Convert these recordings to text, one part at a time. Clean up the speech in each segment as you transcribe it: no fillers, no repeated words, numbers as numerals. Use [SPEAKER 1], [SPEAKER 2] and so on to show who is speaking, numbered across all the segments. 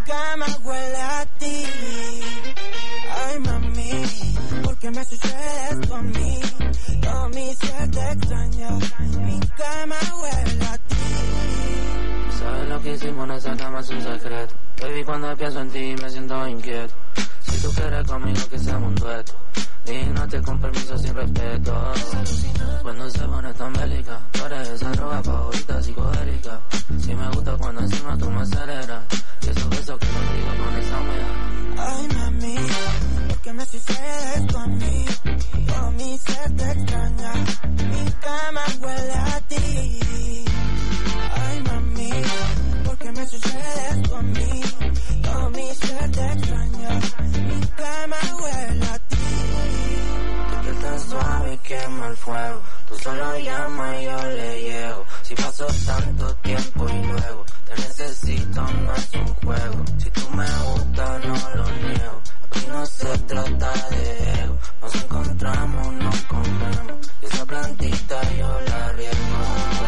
[SPEAKER 1] cama huele a ti. Ay, mami, ¿por qué me sucede esto a mí? Todo mi ser te extraña. Mi cama huele a ti.
[SPEAKER 2] ¿Sabes lo que hicimos en esa cama? Es un secreto. Baby, cuando pienso en ti me siento inquieto. Si tú quieres conmigo que seamos un dueto. Dígate con permiso sin respeto. Cuando se pone tan bélica, tú eres esa droga favorita psicodélica. Si me gusta cuando encima tú me aceleras. Y esos besos que contigo con esa humedad.
[SPEAKER 1] Ay, mami, ¿por qué me sucede esto a mí? Todo mi ser te extraña. Mi cama huele a ti. Ay, mami, ¿por qué me sucede esto a mí? Todo mi ser te extraña. Mi cama huele a ti.
[SPEAKER 2] Que tan suave quema el fuego. Tú solo llamas y yo le llego. Si pasó tanto tiempo y luego te necesito, no es un juego. Si tú me gustas, no lo niego. Aquí no se trata de ego. Nos encontramos, nos comemos. Y esa plantita yo la riego.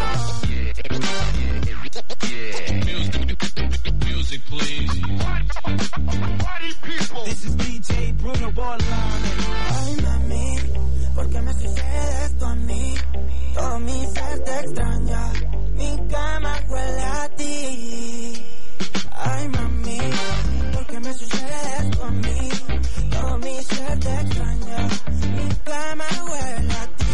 [SPEAKER 3] Music, please. Party people. This is DJ Bruno Borlane.
[SPEAKER 1] Ay, mami, ¿por qué me sucede esto a mí? Todo mi ser te extraña. Mi cama huele a ti. Ay, mami, ¿por qué me sucede esto a mí? Todo mi ser te extraña. Mi cama huele a ti.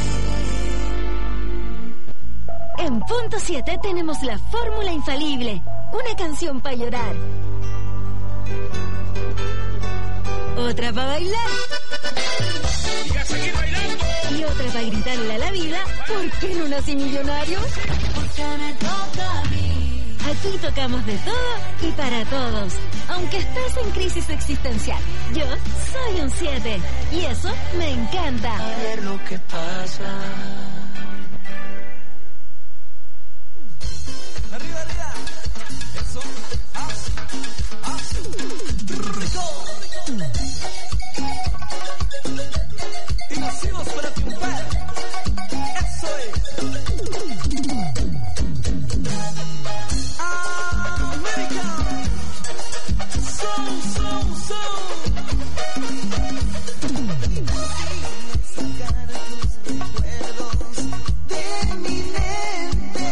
[SPEAKER 4] En punto 7 tenemos la fórmula infalible. Una canción para llorar. Otra para bailar.
[SPEAKER 3] Y a seguir bailando.
[SPEAKER 4] Y otra para gritarle a la vida, ¿por qué no nací millonario?
[SPEAKER 5] Porque me toca a mí.
[SPEAKER 4] Aquí tocamos de todo y para todos. Aunque estés en crisis existencial, yo soy un 7. Y eso me encanta.
[SPEAKER 2] A ver lo que pasa.
[SPEAKER 1] Arriba, arriba. Eso. Y nacimos para triunfar. Eso es. América. So. Sacar tus recuerdos de mi mente.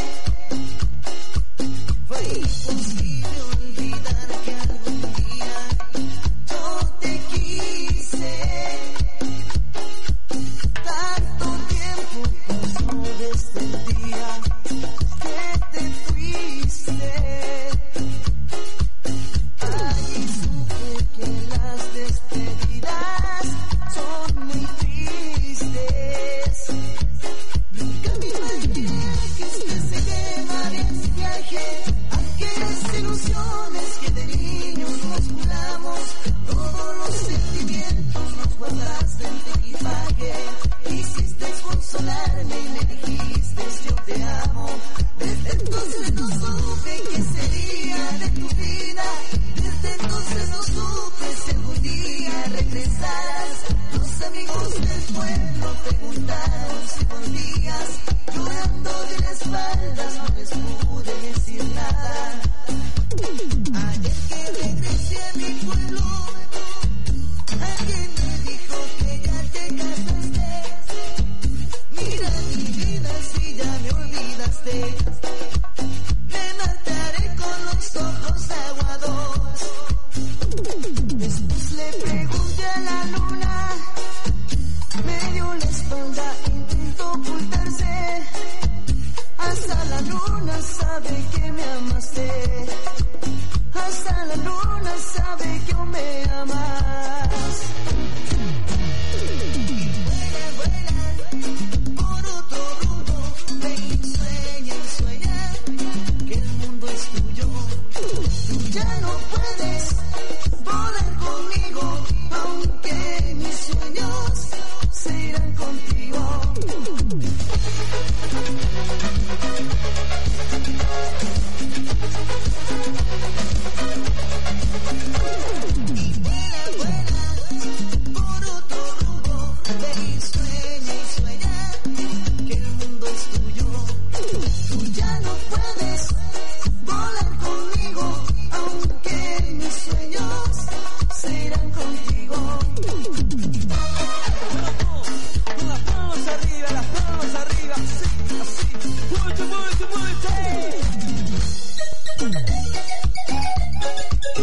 [SPEAKER 1] Fue imposible olvidar que algún día yo te quise. Tanto tiempo pasó desde el día que te fuiste. Allí supe que las despedidas son muy tristes. Nunca me imaginé que este se quemaría en mi viaje. Aquellas ilusiones que de niños nos juramos, todos los sentimientos nos guardaste en tu equipaje. Quisiste consolarme y me dijiste yo te amo. Desde entonces no supe qué sería de tu vida. Desde entonces no supe si algún día regresarás. Los amigos del pueblo preguntaron si volvías. Llorando de las espaldas no les pude decir nada. Ayer que regresé a mi pueblo, alguien me dijo que ya te casaste. Mira mi vida si ya me olvidaste. Me mataré con los ojos aguados. Después le pregunté a la luna, me dio la espalda, intentó ocultarse. Hasta la luna sabe que me amaste. Hasta la luna sabe que aún me amas. Vuela, por otro rumbo. Ven y sueña, que el mundo es tuyo. Tú ya no puedes volar conmigo, aunque mis sueños se irán contigo.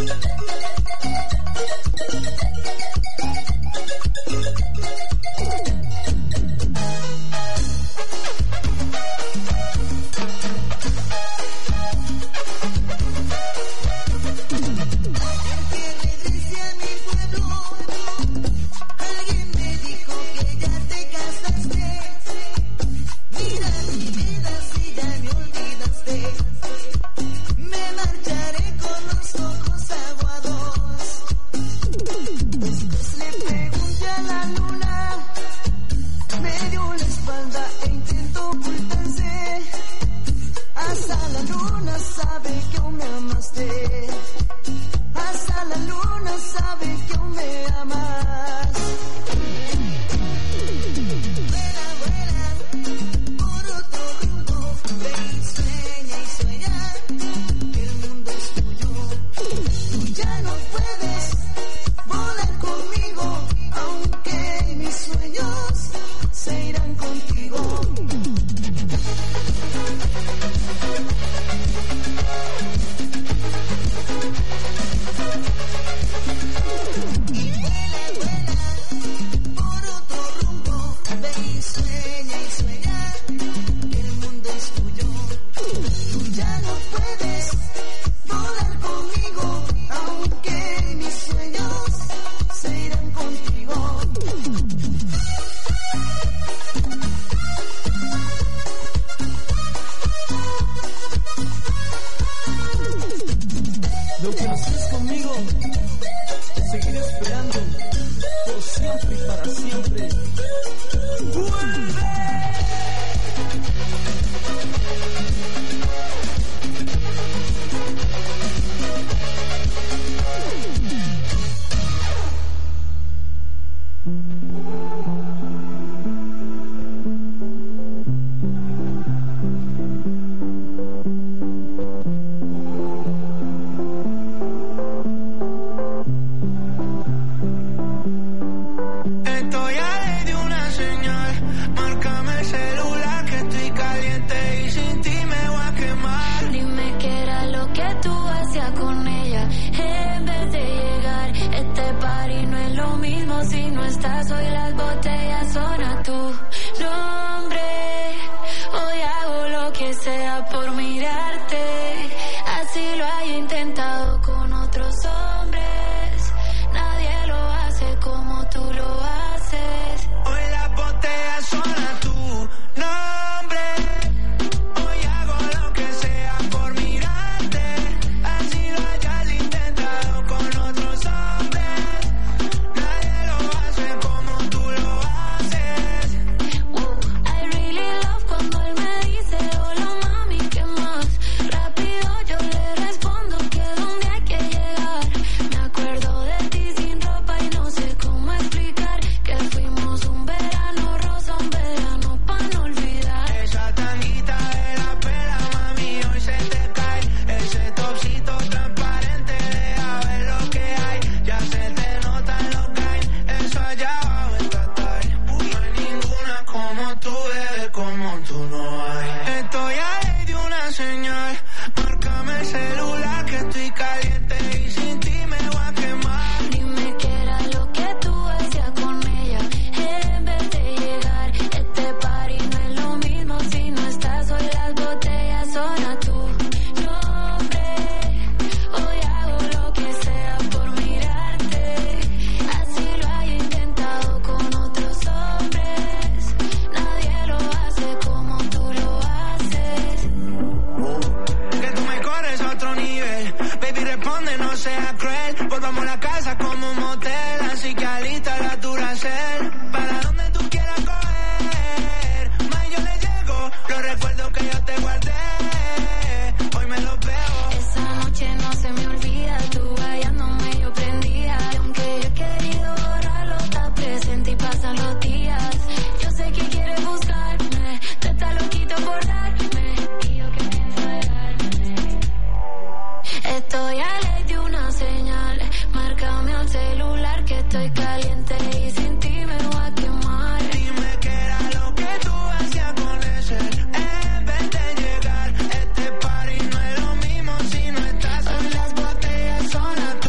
[SPEAKER 5] Son las botellas, son a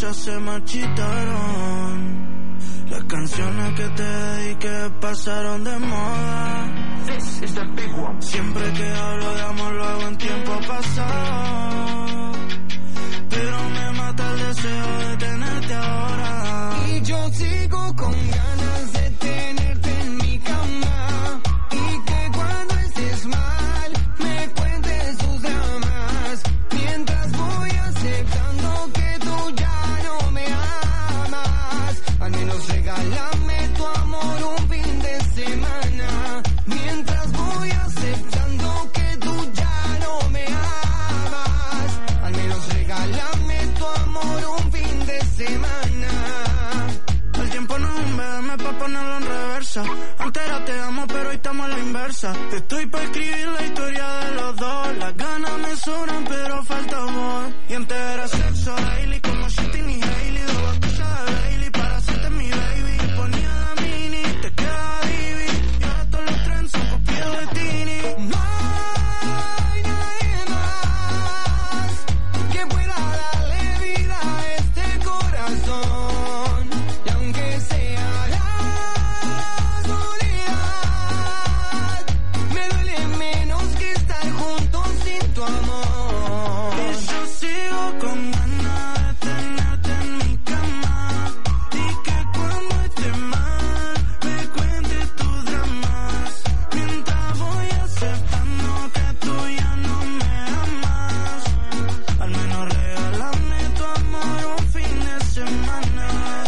[SPEAKER 1] muchas se marchitaron. Las canciones que te dediqué pasaron de moda. Siempre que hablo de amor lo hago en tiempo pasado, pero me mata el deseo de tenerte ahora.
[SPEAKER 6] Y yo sigo con ganas de tenerte en mi cama, y que cuando estés mal me cuentes tus dramas, mientras voy aceptando que tú ya no me amas. Al menos regálame tu amor un fin de semana, mientras voy aceptando que tú ya no me amas. Al menos regálame tu amor un fin de semana.
[SPEAKER 1] El tiempo no es un BM pa' ponerlo en reversa. Antes era te amo, pero hoy estamos a la inversa. Estoy pa' escribir la historia de los dos. Las ganas me sobran, pero falta amor. Y antes era sexo daily, como Shitty y Hailey. Dos botellas de Bailey para hacerte mi baby. Ponía la mini, te quedaba divi. Y ahora todos los trends son copiados de Tini.
[SPEAKER 6] No hay nadie más que pueda darle vida a este corazón. Y aunque sea la soledad, me duele menos que estar juntos sin tu amor.
[SPEAKER 1] Y yo sigo con ganas de tenerte en mi cama, y que cuando esté mal me cuentes tus dramas, mientras voy aceptando que tú ya no me amas. Al menos regálame tu amor un fin de semana.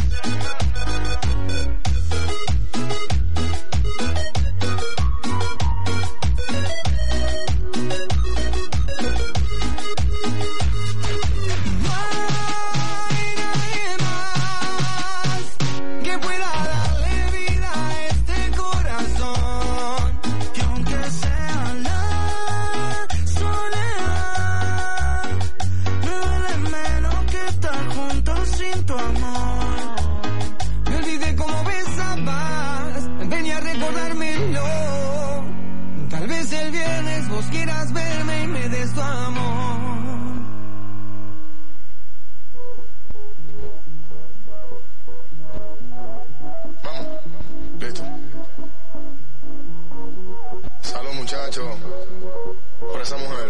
[SPEAKER 6] No hay nadie más que pueda darle vida a este corazón.
[SPEAKER 1] Y aunque sea la soledad, me duele menos que estar juntos sin tu amor.
[SPEAKER 6] Me olvidé cómo besabas, ven a recordármelo. Tal vez el viernes vos quieras verme y me des tu amor.
[SPEAKER 7] Vamos, listo. Salud, muchachos, por esa mujer.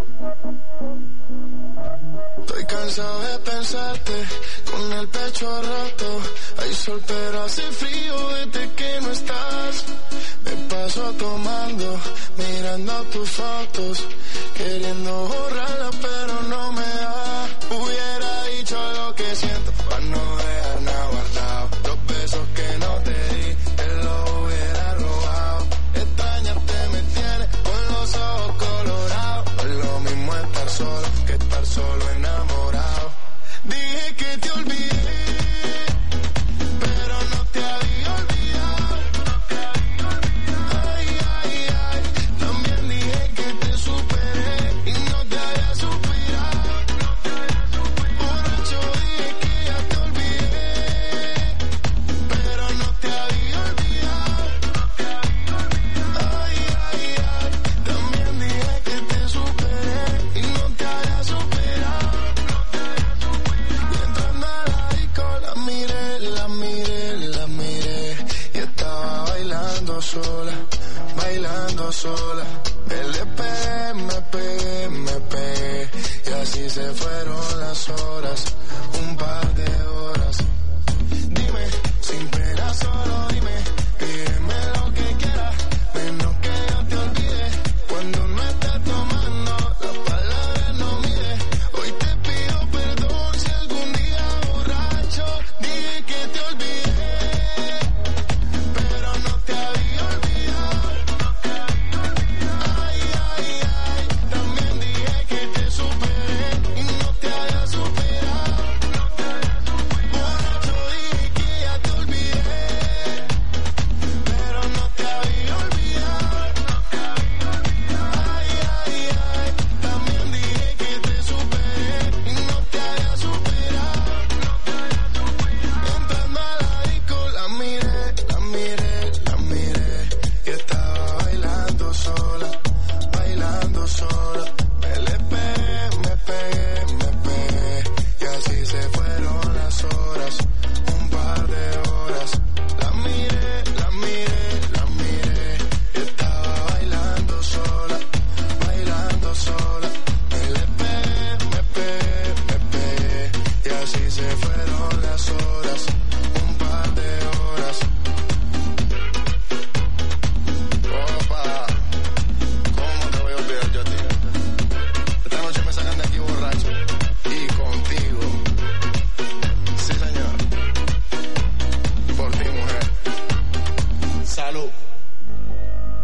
[SPEAKER 7] Estoy cansado de pensarte con el pecho roto. Hay sol pero hace frío desde que no estás. Me paso tomando, mirando tus fotos, queriendo borrarlas pero no me da. Hubiera dicho lo que siento para no dejar nada guardado. Los besos que no te di, te los hubiera robado. Extrañarte me tiene con los ojos colorados. No es lo mismo estar solo que estar solo enamorado. Dije que te olvidé, pero no te había olvidado. Ay, ay, ay, también dije que te superé y no te había suspirado. Borracho dije que ya te olvidé, pero no te había olvidado. Ay, ay, ay, también dije que te superé y no te había superado. Y entrando a la disco la miré, la miré, la miré, y estaba bailando sola, bailando sola. Le pegué, me pegué, me pegué, y así se fueron las horas, un par de horas. Dime, sin pena solo dime, pídeme lo que quieras, menos que yo te olvide. Cuando no estás tomando, las palabras no mide. Hoy te pido perdón si algún día borracho dije que te olvidé, pero no te había olvidado. Ay, ay, ay, también dije que te superé y no te había superado.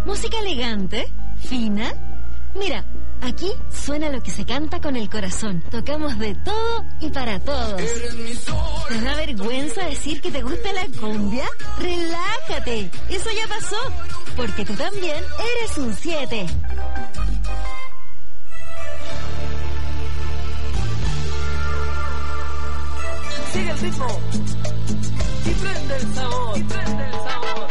[SPEAKER 4] Música elegante, fina. Mira, aquí suena lo que se canta con el corazón. Tocamos de todo y para todos. ¿Te da vergüenza decir que te gusta la cumbia? Relájate, eso ya pasó, porque tú también eres un 7.
[SPEAKER 8] Sigue el ritmo y prende el sabor, prende el sabor.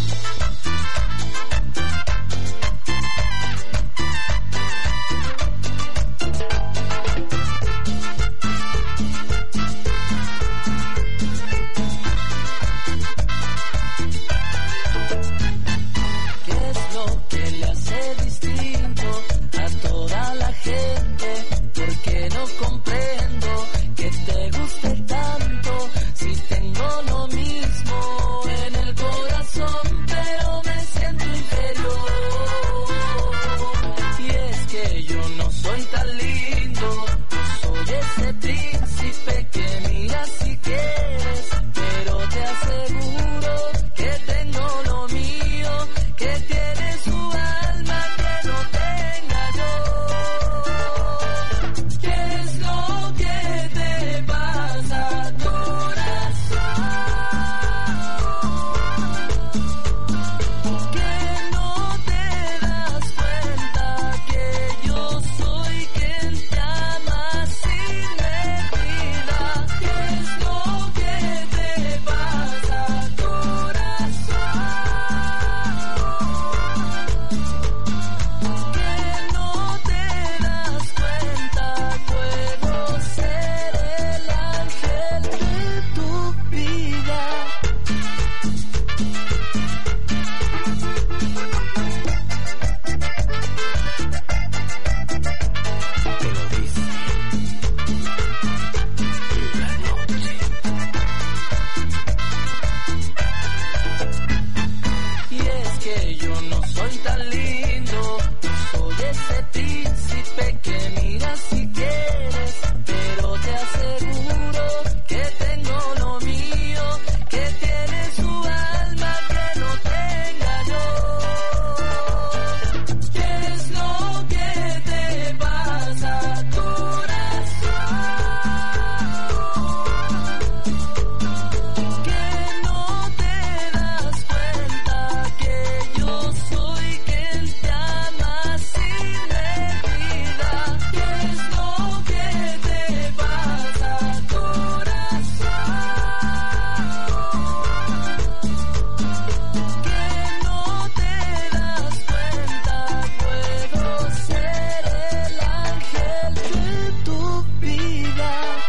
[SPEAKER 2] ¿Qué es lo que le hace distinto a toda la gente? Porque no comprendo que te guste tanto si tengo lo mismo en el corazón, pero me siento inferior. Y es que yo no soy tan lindo, soy ese príncipe que miras si quieres, pero te aseguro que tengo lo mío, que tiene su alma que no tenga yo. ¿Qué es lo que te pasa, corazón? Que no te das cuenta que yo soy quien te ama sin medida. ¿Qué es lo que te pasa, corazón? Que no te das cuenta, puedo ser el ángel de tu vida. Te lo dice la noche. Y es que yo no soy tan lindo, soy ese príncipe que miras si quieres, pero te aseguro que tengo lo mío, que tiene su alma que no tenga yo. ¿Qué es lo que te pasa, corazón? Que no te das cuenta que yo soy quien te ama sin medida. ¿Qué es lo que te pasa, corazón? Que no te das cuenta, puedo ser el ángel de tu vida.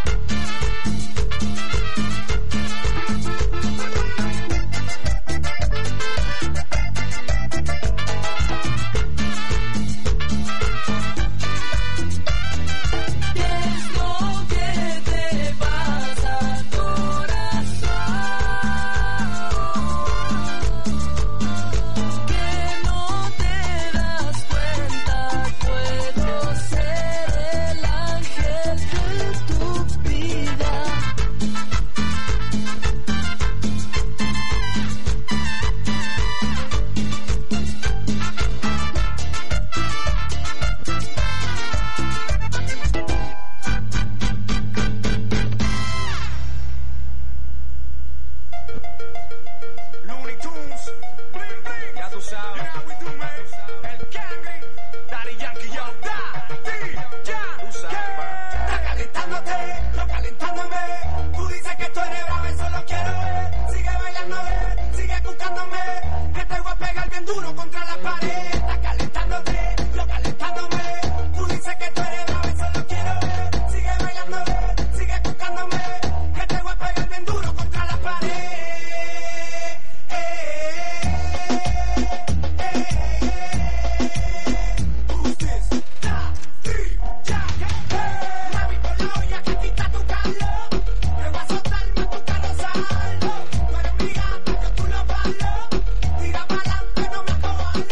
[SPEAKER 2] ¿Qué es lo que te pasa, corazón? Que no te das cuenta, puedo ser el ángel de tu vida.
[SPEAKER 3] Looney Tunes, bling bling, ya tú sabes. You know how we do, man. El Candy, Daddy Yankee, yo, Daddy, ya, tú sabes, man.
[SPEAKER 6] Está calentándote, yo calentándome. Tú dices que tú eres bravo, eso lo quiero ver. Sigue bailando, sigue buscándome. Que te voy a pegar bien duro contra la pared. Está calentándote, yo calentándome. Tú dices que tú eres bravo, eso lo quiero ver. Sigue bailando, sigue buscándome. Que te voy a pegar bien duro contra la pared. Who's this? Daddy Yankee. Mami, por la olla que aquí está tu Carlos. Me voy a soltarme tu carro saldo. Tú eres mi gata, yo tú lo palo. Tira pa'lante, no me acobardo.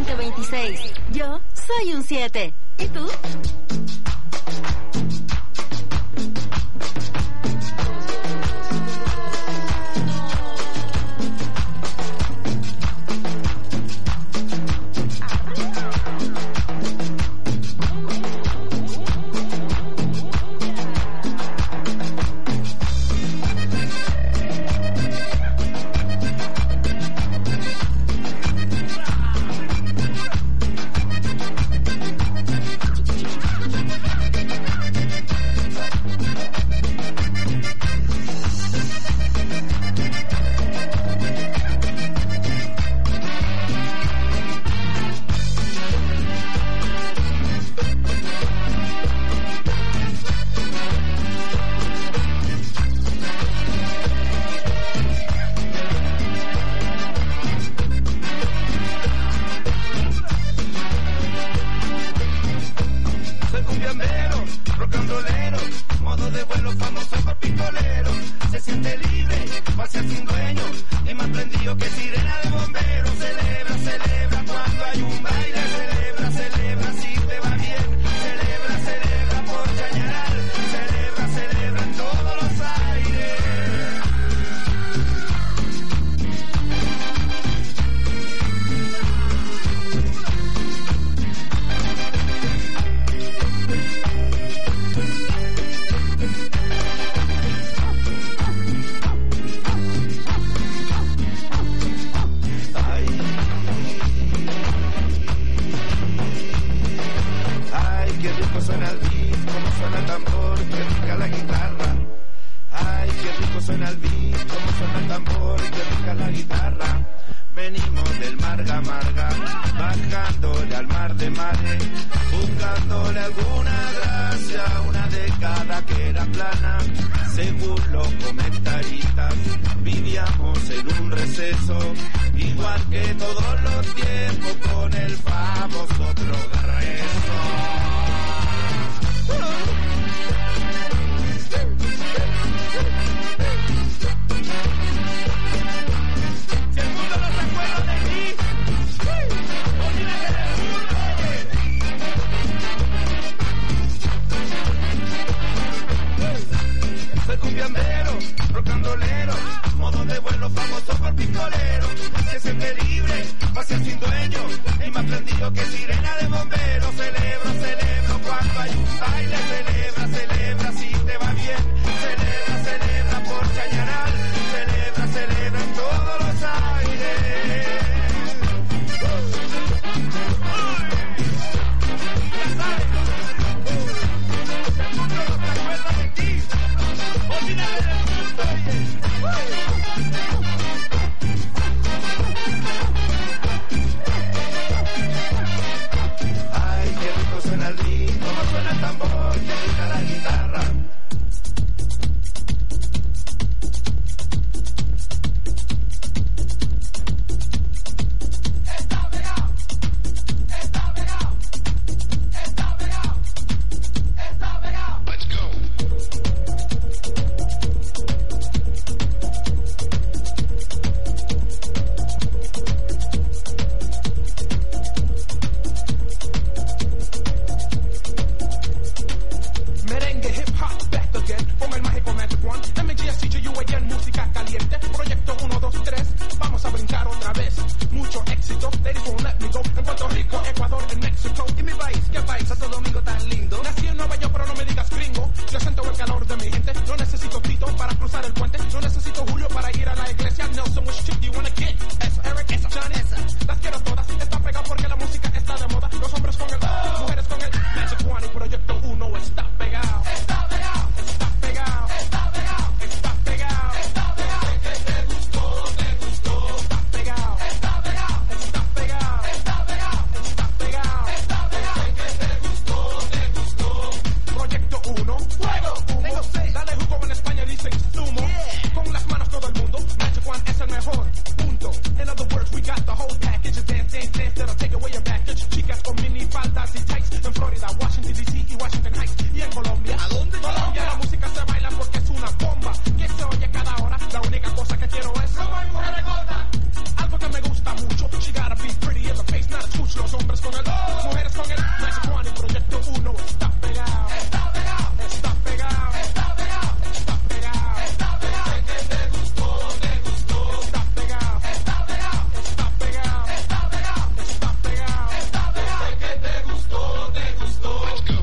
[SPEAKER 4] 2026. Yo soy un 7. ¿Y tú?
[SPEAKER 7] Ay, qué rico suena el beat, cómo suena el tambor.
[SPEAKER 3] Los hombres con el las mujeres con el Magic One y Proyecto 1 está pegado. Está pegado. Está pegado. Está pegado. Está pegado. Está pegado. Que te gustó, te gustó. Está pegado. Está pegado. Está pegado. Está pegado. Está pegado. Está pegado. Que te gustó, te gustó. Let's go.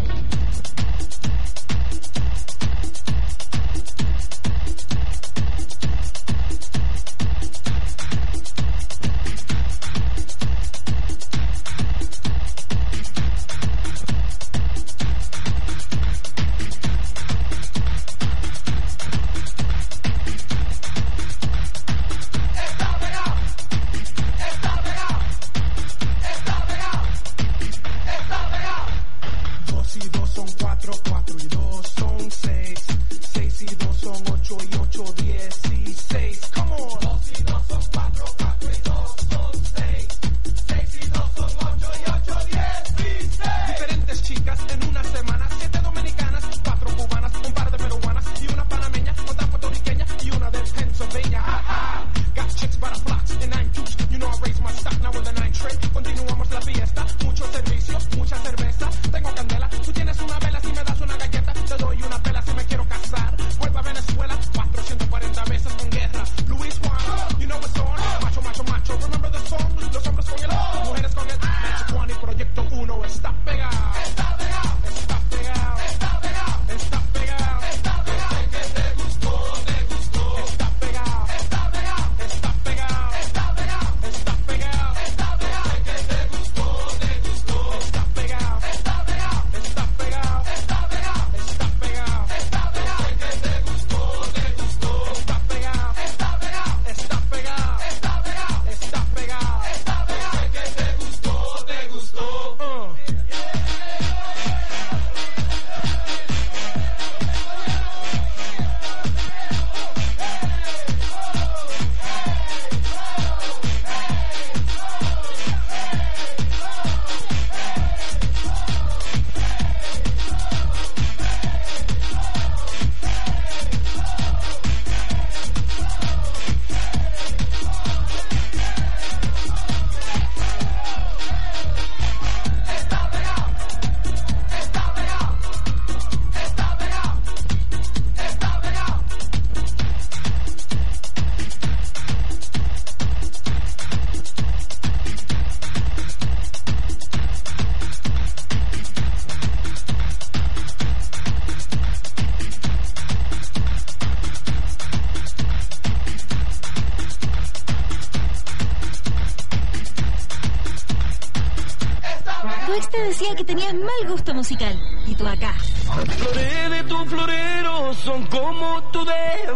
[SPEAKER 4] Decía que tenías mal gusto musical. Y tú acá.
[SPEAKER 6] Flores de tu florero son como tú de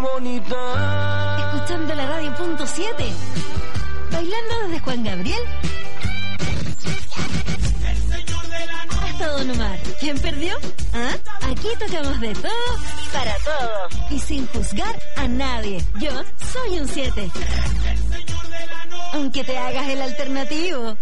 [SPEAKER 6] bonita.
[SPEAKER 4] Escuchando la radio punto 7. Bailando desde Juan Gabriel hasta Don Omar. ¿Quién perdió? ¿Ah? Aquí tocamos de todo y para todos. Y sin juzgar a nadie. Yo soy un 7. Aunque te hagas el alternativo.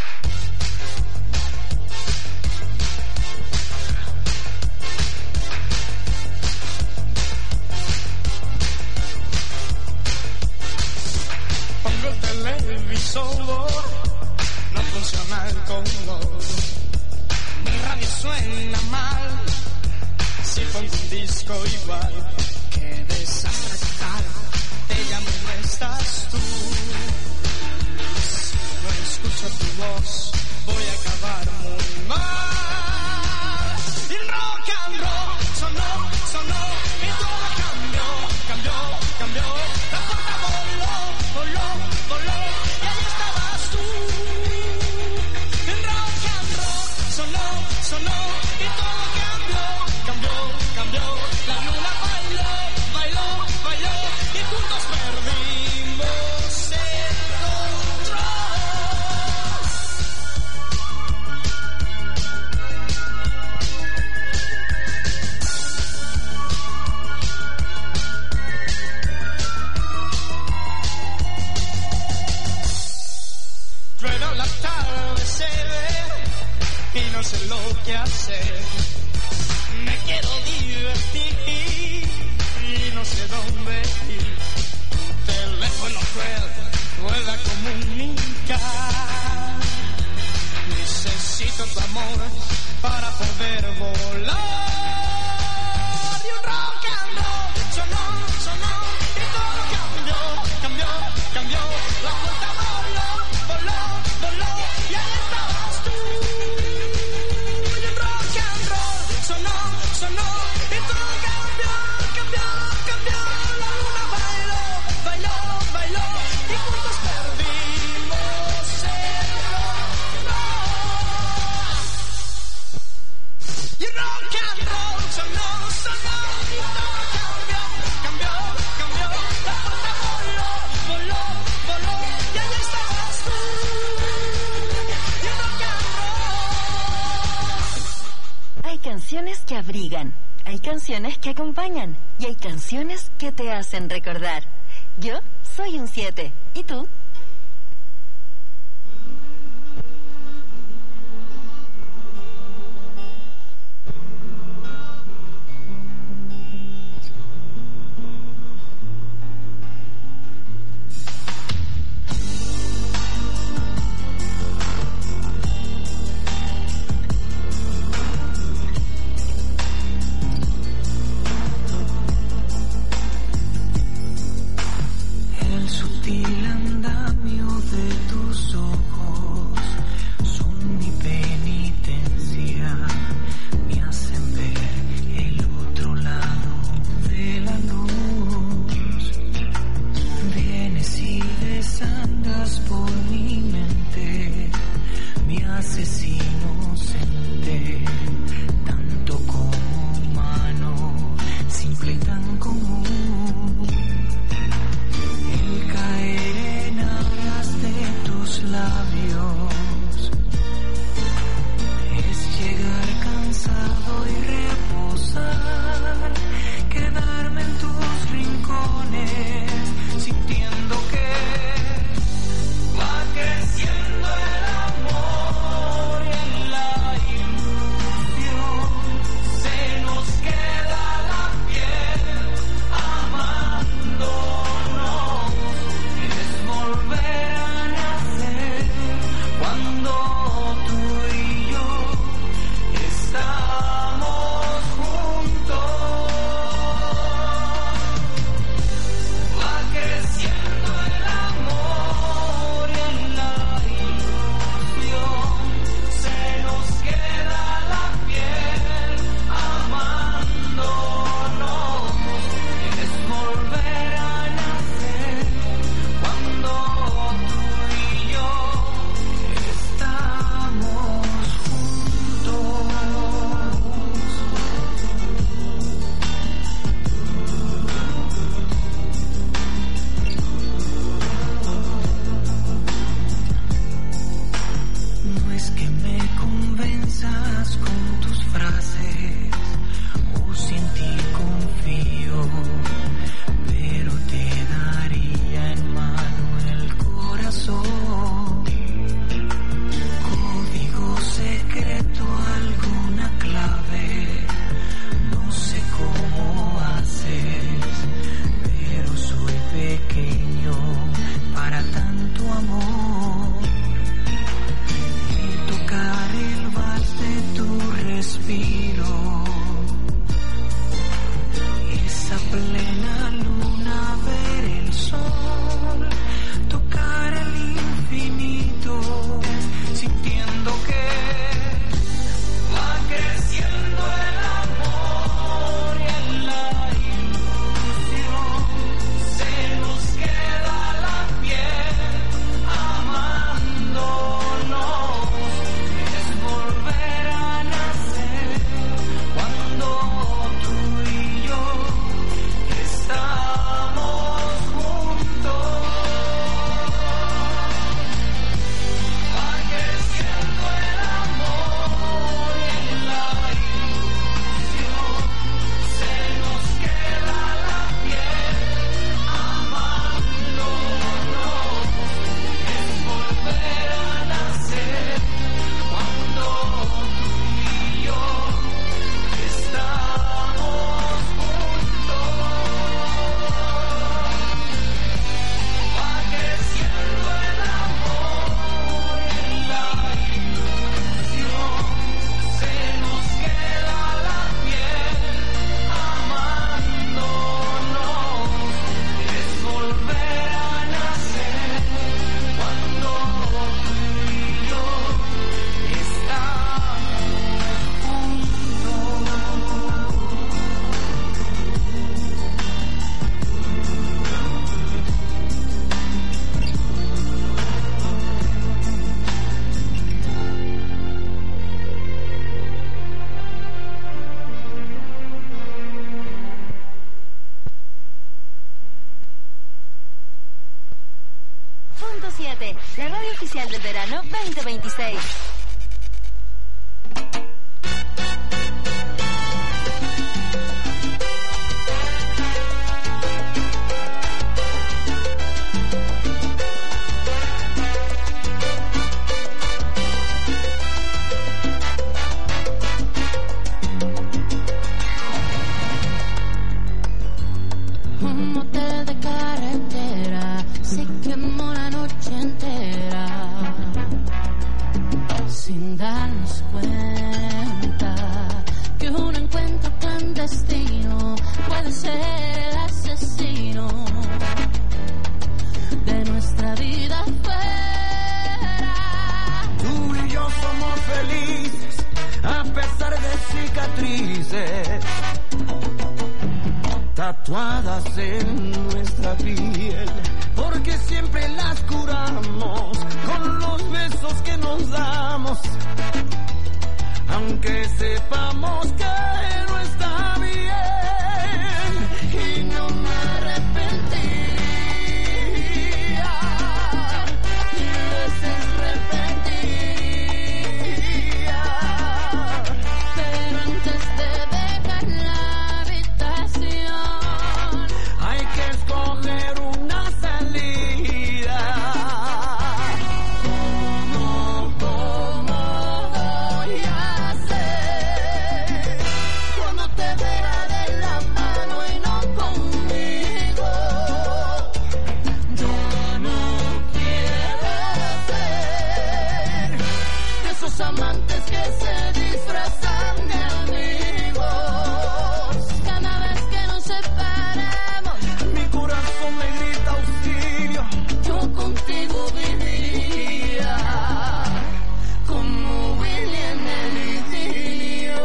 [SPEAKER 6] No funciona el color, mi radio suena mal. Si pongo un disco igual, qué desastre total. Te llamo y no estás tú. Si no escucho tu voz, voy a acabar muy mal. Y el rock and roll sonó, sonó y todo cambió, cambió, cambió. La puerta voló, voló, voló. Sonó y todo cambió, cambió, cambió. La luna bailó, bailó, bailó y juntos perdimos el control. Rueda la tarde, se ve y no sé lo que hacer. Me quiero divertir y no sé dónde ir. Tu teléfono cruel vuelve a comunicar. para poder volar. Y un rock and roll sonó, sonó, y todo cambió, cambió, cambió. La puerta voló, voló, voló, y ahí estabas tú. Y un rock and roll sonó, sonó, y todo cambió, cambió, cambió. La luna bailó, bailó, bailó, y juntos perdimos el y rock and roll sonó, sonó, y todo cambió, cambió, cambió. La puerta voló, voló, voló, y allí estabas tú. Y rock and roll.
[SPEAKER 4] Hay canciones que abrigan, hay canciones que acompañan y hay canciones que te hacen recordar. Yo soy un 7. ¿Y tú?
[SPEAKER 6] El sutil andamio de tus ojos son mi penitencia, me hacen ver el otro lado de la luz. Vienes y desandas por mi mente, me haces inocente, tanto como humano, simple y tan común. El caer en aras de tus labios es llegar cansado y reposar, quedarme en tus rincones, sintiendo que va creciendo el amor y en la ilusión se nos queda la piel amándonos. Es volver a nacer cuando tú y yo estamos juntos. Va creciendo el amor y en la ilusión se nos queda la piel amándonos. Es volver a nacer cuando tú y yo estamos juntos. No es que me convenzas con tus frases, o si en ti confío, pero te daría en mano el corazón. Código secreto, alguna clave, no sé cómo haces, pero soy pequeño para tanto amor. Y tocar el vals de tu respiro, esa plena
[SPEAKER 4] la radio oficial del verano 2026.
[SPEAKER 5] Un motel de carretera se quemó la noche entera sin darnos cuenta que un encuentro clandestino puede ser el asesino de nuestra vida fuera.
[SPEAKER 6] Tú y yo somos felices a pesar de cicatrices tatuadas en nuestra piel, porque siempre las curamos con los besos que nos damos, aunque sepamos que no está bien, y no me arrepentiría, ni veces repetiría,
[SPEAKER 5] Pero antes de dejar la habitación,
[SPEAKER 6] hay que escoger una salida. ¿Cómo voy a hacer cuando te vea de la mano y no conmigo? Yo no quiero ser de esos amantes que se disfrazan de amigos.
[SPEAKER 5] cada vez que nos separamos,
[SPEAKER 6] Mi corazón me grita auxilio.
[SPEAKER 5] yo contigo viviría como Willy en el idilio.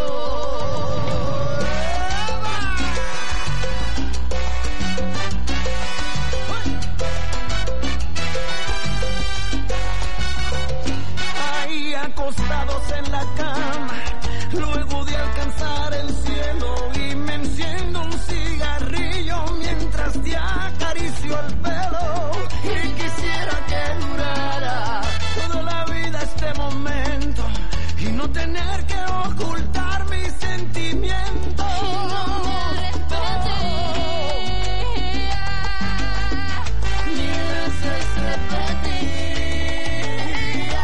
[SPEAKER 6] Ahí acostados en la cama, luego de alcanzar el cielo, y me enciendo un cigarrillo mientras te acaricio el pelo. Y quisiera que durara toda la vida este momento y no tener que ocultar mis sentimientos.
[SPEAKER 5] No me arrepentiría, ni veces repetiría,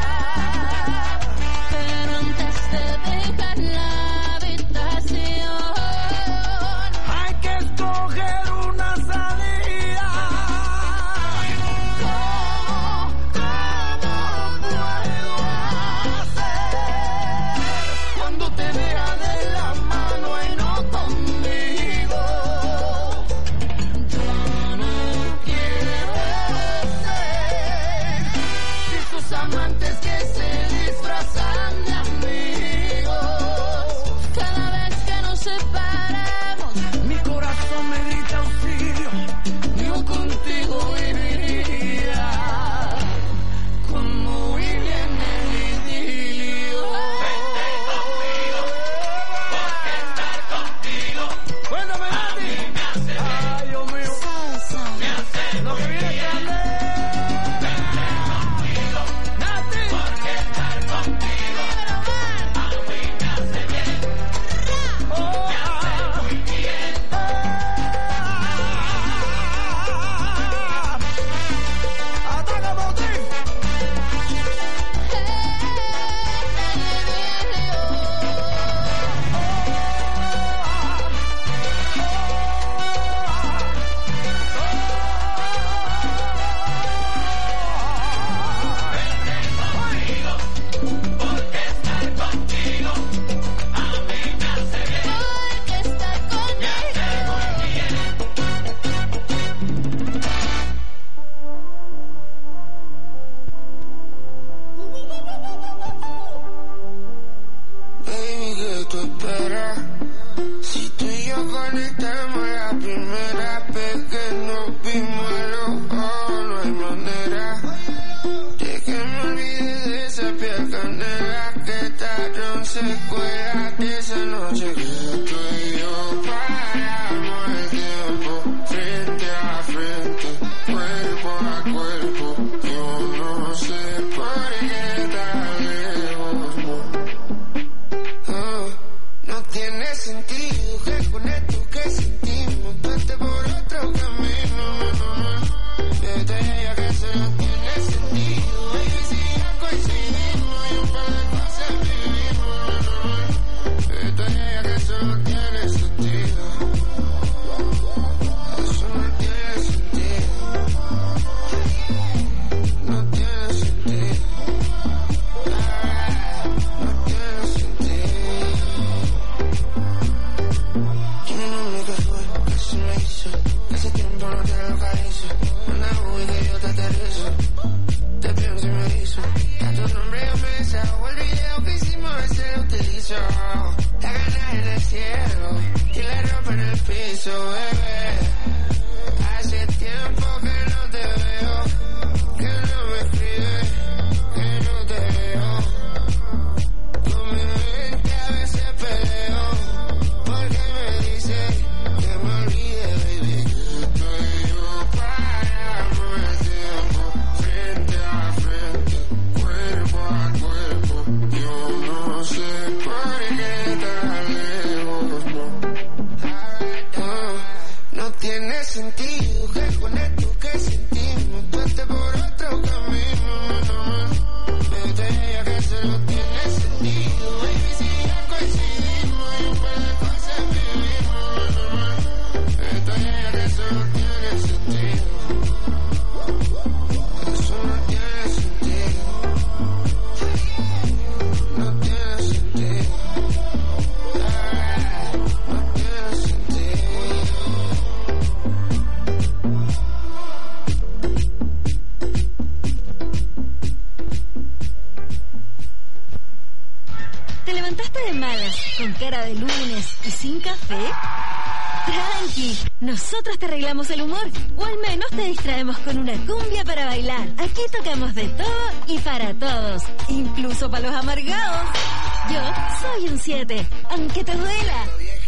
[SPEAKER 5] pero antes de dejar la habitación,
[SPEAKER 6] Hay que escoger una salida. ¿Cómo puedo hacer cuando te vea de la mano y no conmigo? Yo no quiero ser de esos amantes que se disfrazan de amigos.
[SPEAKER 5] cada vez que nos separamos,
[SPEAKER 6] Mi corazón me grita auxilio. Yo contigo viviría como Willy en el idilio. Vente conmigo, porque estar contigo. Cuéntame, Nati. Ay, Dios mío. Me hace lo que viene grande. Vente conmigo, Nati. Porque estar contigo a mí me hace bien. Me hace muy bien. Ataca por ti. Porque estar contigo a mí me hace bien.
[SPEAKER 5] porque estar conmigo.
[SPEAKER 6] Me hace muy bien.
[SPEAKER 7] Baby, ¿qué tú esperas? Si tú y yo conectamos la primera vez que nos vimos a los ojos, no hay manera de que me olvide de esa piel canela que tarde se cuela de esa noche que tú y yo paramos el tiempo frente a frente, cuerpo a cuerpo. Yo no sé
[SPEAKER 6] lo que hicimos se lo utilizo. La gana en el cielo y la ropa en el piso, bebé. Hace tiempo que no te veo, que no me escribes, que no te veo. Con mi mente a veces peleo, porque me dice que me olvide, baby. Estoy yo paramos el tiempo, frente a frente, cuerpo a cuerpo. Yo no sé por qué tan lejos, no tiene sentido que con esto que sentimos tú estés por otro camino. Desde ella que solo tiene sentido, baby, si ya coincidimos y un par de cosas vivimos. Desde ella que solo tiene sentido, eso no tiene sentido, no tiene sentido, no tiene sentido.
[SPEAKER 4] ¿Te levantaste de malas, con cara de lunes y sin café? Tranqui, nosotros te arreglamos el humor, o al menos te distraemos con una cumbia para bailar. Aquí tocamos de todo y para todos, incluso para los amargados. Yo soy un 7, aunque te duela.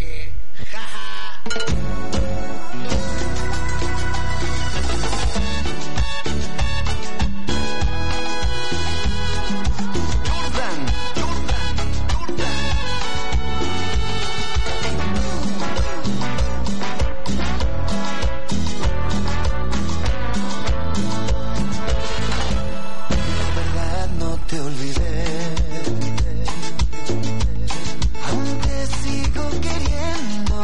[SPEAKER 6] Te olvidé, aunque sigo queriendo,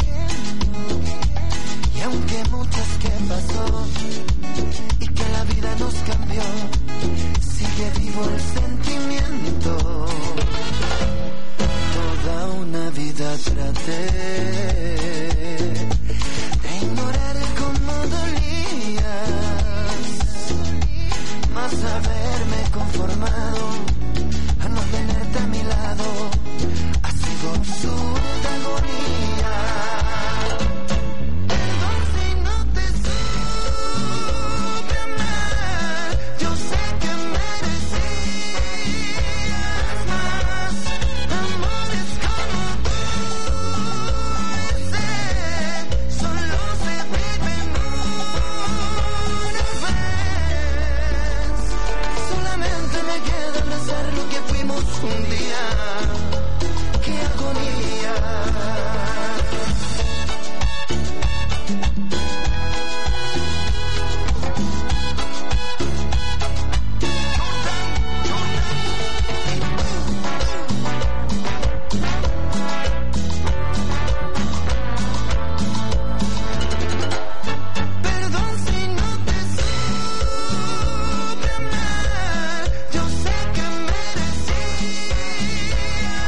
[SPEAKER 6] y aunque muchas que pasó y que la vida nos cambió, sigue vivo el sentimiento. Toda una vida traté de ignorar cómo dolías, más haberme conformado a no tenerte a mi lado ha sido absurda agonía. Perdón si no te supe amar, yo sé que merecías más amores como tú. Ese solo se vive en una vez. Solamente me queda abrazar lo que fuimos un día. ¡Qué agonía! Perdón si no te supe amar, yo sé que merecías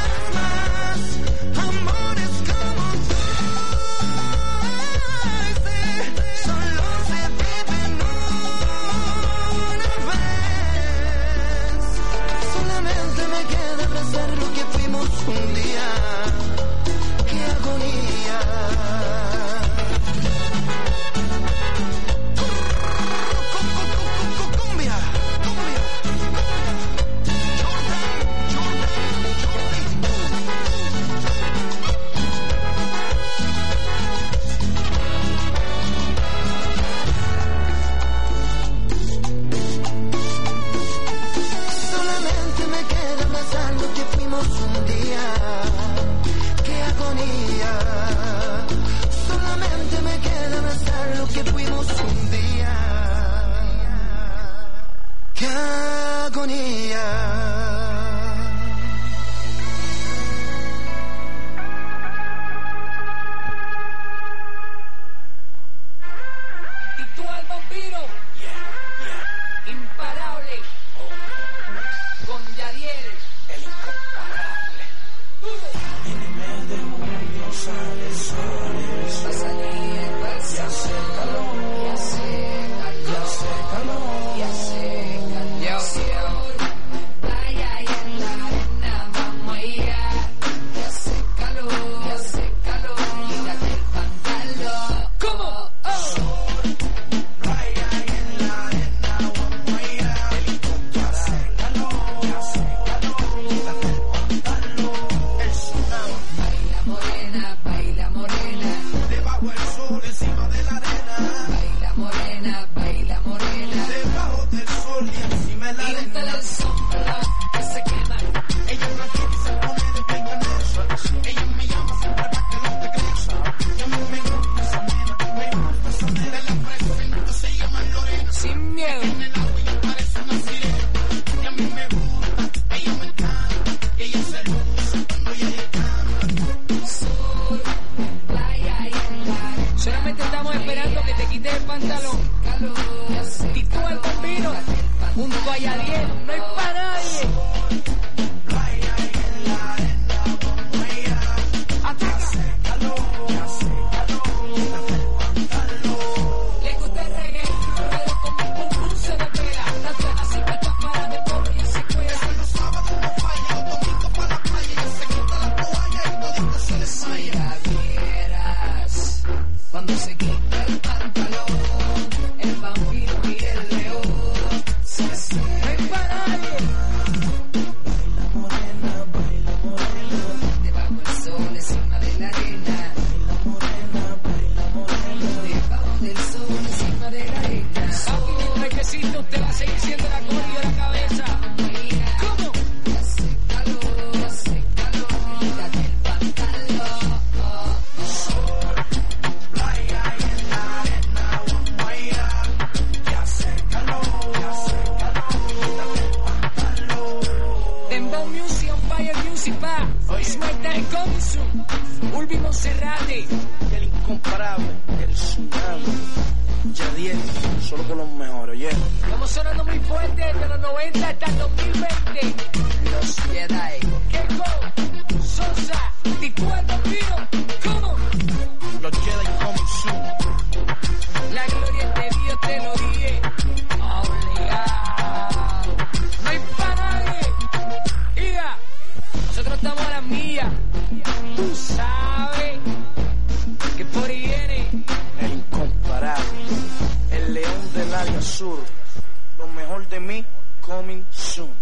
[SPEAKER 8] Fire Music pa. Suelta el Comsun. Ulvi Monserrate.
[SPEAKER 9] El incomparable, el tsunami. Yadiel, solo con los mejores, oye.
[SPEAKER 8] Estamos sonando muy fuerte desde los 90 hasta el 2020.
[SPEAKER 9] Los Jedi.
[SPEAKER 8] Keiko, Sosa, Ticuando Pino, ¿cómo?
[SPEAKER 9] Los Jedi coming soon.
[SPEAKER 8] La gloria de Dios te lo dije. Obligado. No hay pa' nadie. Mira, nosotros estamos a la mía. Tú sabes que por ahí viene
[SPEAKER 9] El incomparable, el león del área sur. Lo mejor de mí, coming soon.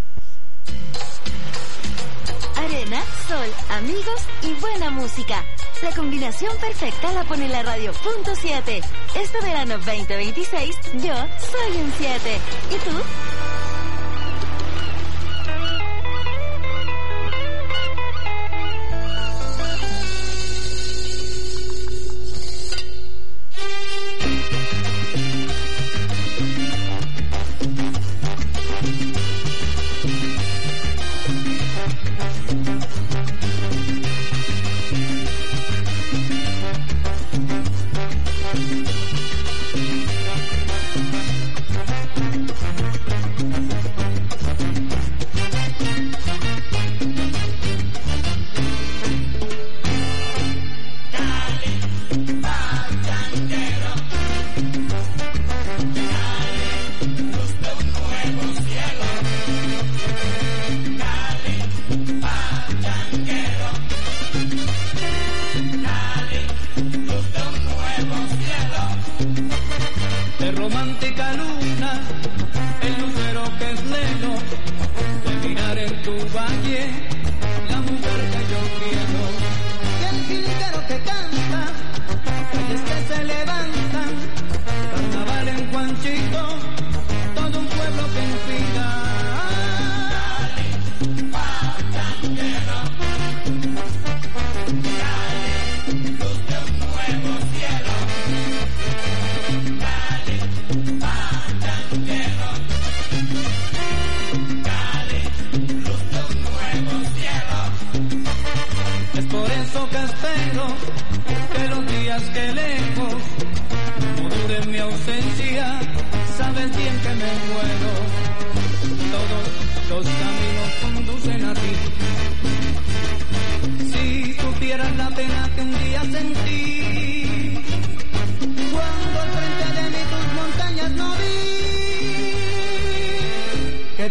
[SPEAKER 4] Arena, sol, amigos y buena música. La combinación perfecta la pone la radio Punto 7. Este verano 2026, yo soy un 7. ¿Y tú?
[SPEAKER 6] De romántica luna, el lucero que es leno, de mirar en tu valle, la mujer que yo quiero. Y el jilguero que canta, calles que se levantan, carnaval en Juanchito, todo un pueblo que inspira. Es por eso que espero que los días que lejos no duren mi ausencia, sabes bien que me muero. Todos los caminos conducen a ti. Si supieras la pena que un día sentí, cuando al frente de mí tus montañas no vi. Que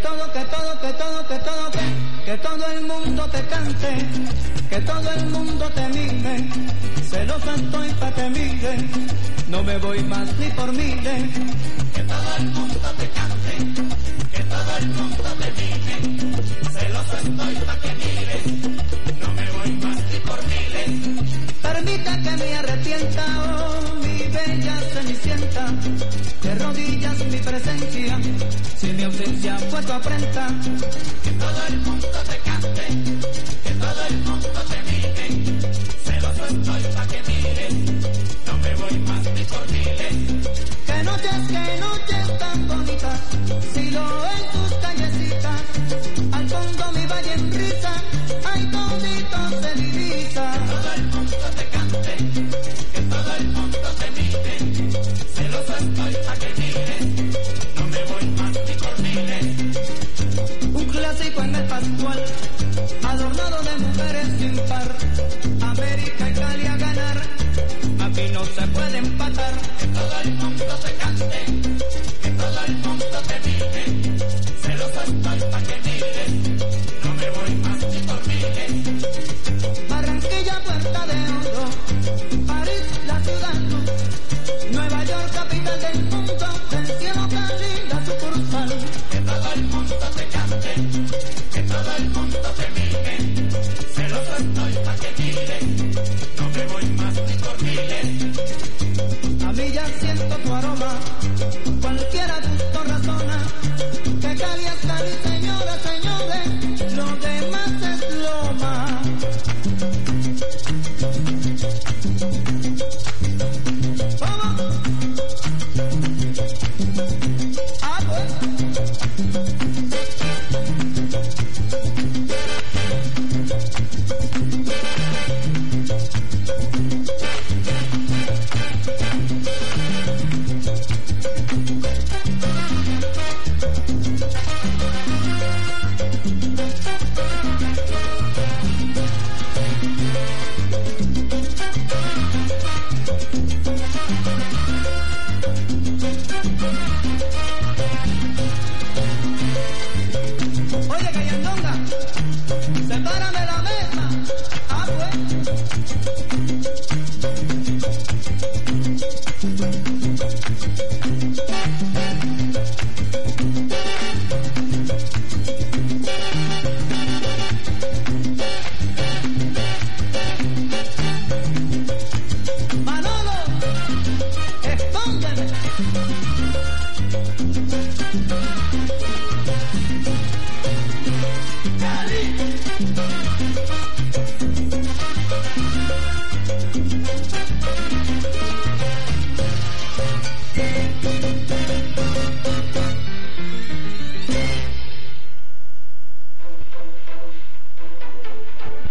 [SPEAKER 6] todo el mundo te cante, que todo el mundo te mire, celosa estoy pa' que mire, no me voy más ni por miles. Que todo el mundo te cante, que todo el mundo te mire, celosa estoy pa' que mire, no me voy más ni por miles. Permita que me arrepienta, oh mi bella cenicienta, de rodillas mi presencia, si mi ausencia fue tu afrenta. Que todo el mundo te cante, que todo el mundo te mire, celoso estoy pa' que mires, no me voy más ni por miles. Que noches tan bonitas, si lo en tus callecitas, al fondo mi valle en risa, ay todito se divisa. Que todo el mundo te cante, que todo el mundo te mire, celoso estoy pa' que mires, no me voy más ni por miles. Un clásico en el Pascual, adornado de mujeres sin par, América y Cali a ganar, aquí no se puede empatar. Que todo el mundo te cante, que todo el mundo te mire, celoso estoy pa' que mires, no me voy más ni por miles. Barranquilla, Puerta de Oro, París, la ciudad luz, Nueva York, capital del mundo, del cielo Cali, la sucursal. Que todo el mundo te cante, que todo el mundo te mire, celoso estoy pa' que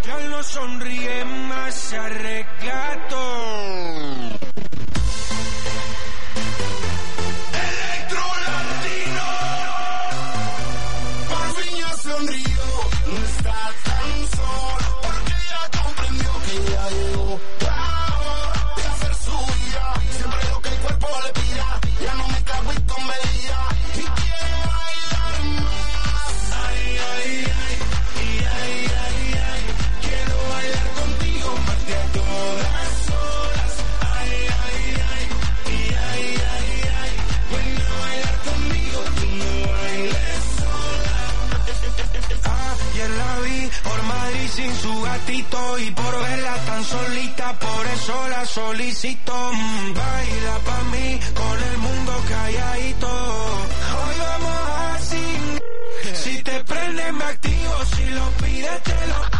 [SPEAKER 6] Ya no sonríe más, se arregla todo.
[SPEAKER 7] Electro Latino. Por fin ya sonrió, no está tan solo, porque ya comprendió que ya llegó la hora de hacer su vida. Siempre lo que el cuerpo le pida, ya no me cago en con medida. Y quiero bailar más. Ay, ay, ay, y ay, ay, ay. Quiero bailar contigo más de a todas horas. Ay, ay, ay, y ay, ay, ay. Ven a bailar conmigo, tú no bailes sola.
[SPEAKER 6] Ayer la vi por Madrid sin su gatito y por verla tan solita, por eso la solicito. Baila pa' mí con el mundo calladito. Hoy vamos así. Si te prende me activo, si lo pides te lo